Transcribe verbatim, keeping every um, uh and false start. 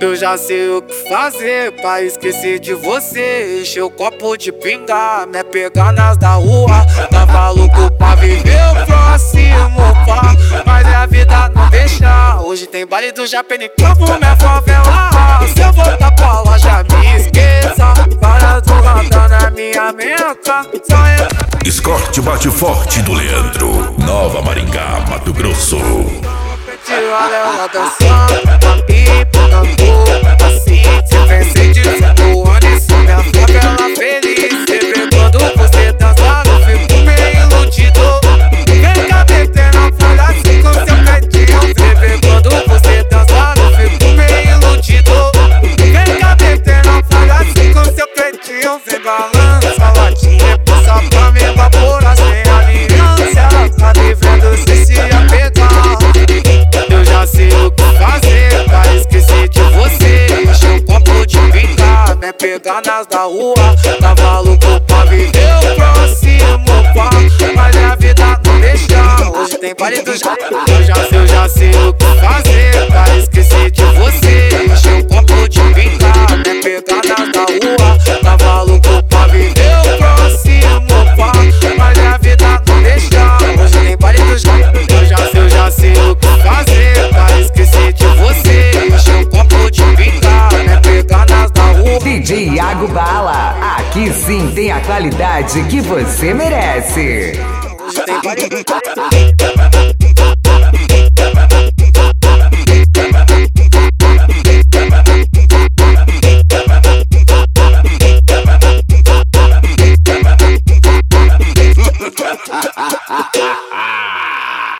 Eu já sei o que fazer pra esquecer de você. Encher o copo de pinga, me pegar nas da rua. Tava louco pra viver o próximo pá, mas a vida não deixa. Hoje tem baile do Japão em Campo, minha favela. Se eu voltar pra loja, me esqueça. Para do radar na minha meta. Só entra Escorte Bate Forte do Leandro, Nova Maringá, Mato Grosso. ela dançando, a pipa na boca, assim, se vencer de voando, isso minha favela feliz. Você vê quando você dança, eu fico meio iludido. Vem cá, deter na folha assim com seu cantinho. Você vê quando você dança, eu fico meio iludido. Vem cá, deter na folha assim com seu cantinho. Vem balança, latinha, passa pra me evaporar sem aliança. Ela tá devendo se se apegar. Eu já sei o que fazer pra esquecer de você. Encher um copo de pinga, me pegar nas da rua. Tava louco pra viver o próximo pá, mas a vida não deixa. Hoje tem baile do Japão. Eu já sei, eu já sei o que fazer pra esquecer de você. Encher um copo de pinga, me pegar nas da rua. Tava louco pra viver o próximo pá, mas a vida não deixa. Hoje tem baile do Japão. Eu já sei, eu já sei o que fazer pra esquecer de você. Encher um copo de pinga, me pegar nas da rua. D J Iago Bala, aqui sim tem a qualidade que você merece. Hoje tem baile do Japão.